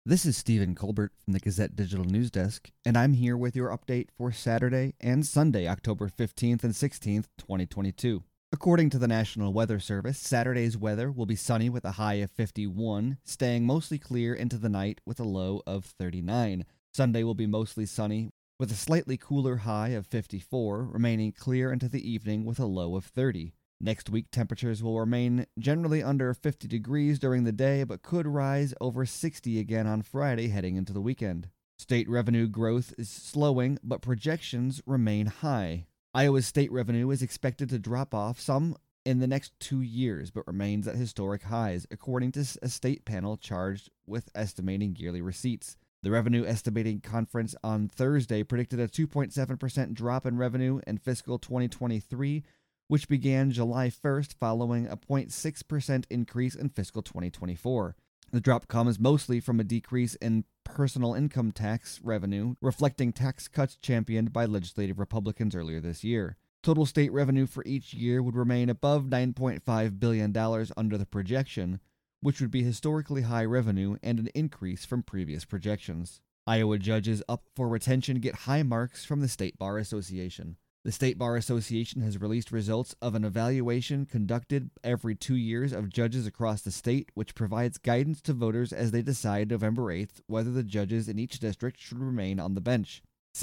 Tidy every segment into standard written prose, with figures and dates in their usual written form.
This is Stephen Colbert from the Gazette Digital News Desk, and I'm here with your update for Saturday and Sunday, October 15th and 16th, 2022. According to the National Weather Service, Saturday's weather will be sunny with a high of 51, staying mostly clear into the night with a low of 39. Sunday will be mostly sunny with a slightly cooler high of 54, remaining clear into the evening with a low of 30. Next week, temperatures will remain generally under 50 degrees during the day, but could rise over 60 again on Friday heading into the weekend. State revenue growth is slowing, but projections remain high. Iowa's state revenue is expected to drop off some in the next 2 years, but remains at historic highs, according to a state panel charged with estimating yearly receipts. The Revenue Estimating Conference on Thursday predicted a 2.7% drop in revenue in fiscal 2023, which began July 1st following a 0.6% increase in fiscal 2024. The drop comes mostly from a decrease in personal income tax revenue, reflecting tax cuts championed by legislative Republicans earlier this year. Total state revenue for each year would remain above $9.5 billion under the projection, which would be historically high revenue and an increase from previous projections. Iowa judges up for retention get high marks from the State Bar Association. The State Bar Association has released results of an evaluation conducted every 2 years of judges across the state, which provides guidance to voters as they decide November 8th whether the judges in each district should remain on the bench.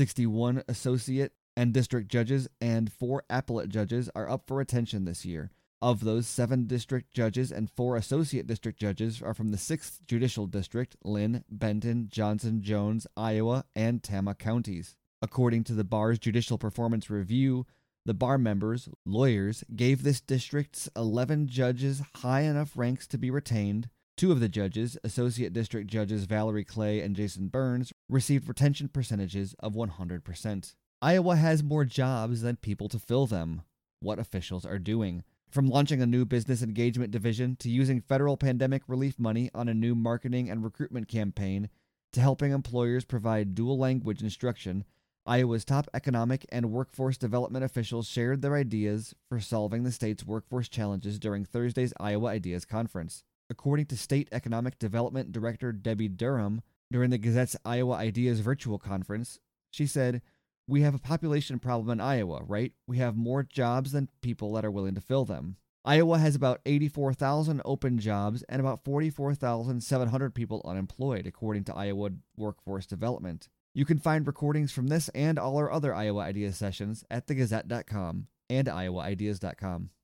61 associate and district judges and 4 appellate judges are up for retention this year. Of those, 7 district judges and 4 associate district judges are from the 6th Judicial District, Lynn, Benton, Johnson, Jones, Iowa, and Tama counties. According to the bar's Judicial Performance Review, the bar members, lawyers, gave this district's 11 judges high enough ranks to be retained. 2 of the judges, Associate District Judges Valerie Clay and Jason Burns, received retention percentages of 100%. Iowa has more jobs than people to fill them. What officials are doing. From launching a new business engagement division to using federal pandemic relief money on a new marketing and recruitment campaign to helping employers provide dual language instruction, Iowa's top economic and workforce development officials shared their ideas for solving the state's workforce challenges during Thursday's Iowa Ideas Conference. According to State Economic Development Director Debbie Durham, during the Gazette's Iowa Ideas virtual conference, she said, "We have a population problem in Iowa, right? We have more jobs than people that are willing to fill them. Iowa has about 84,000 open jobs and about 44,700 people unemployed, according to Iowa Workforce Development. You can find recordings from this and all our other Iowa Ideas sessions at thegazette.com and iowaideas.com.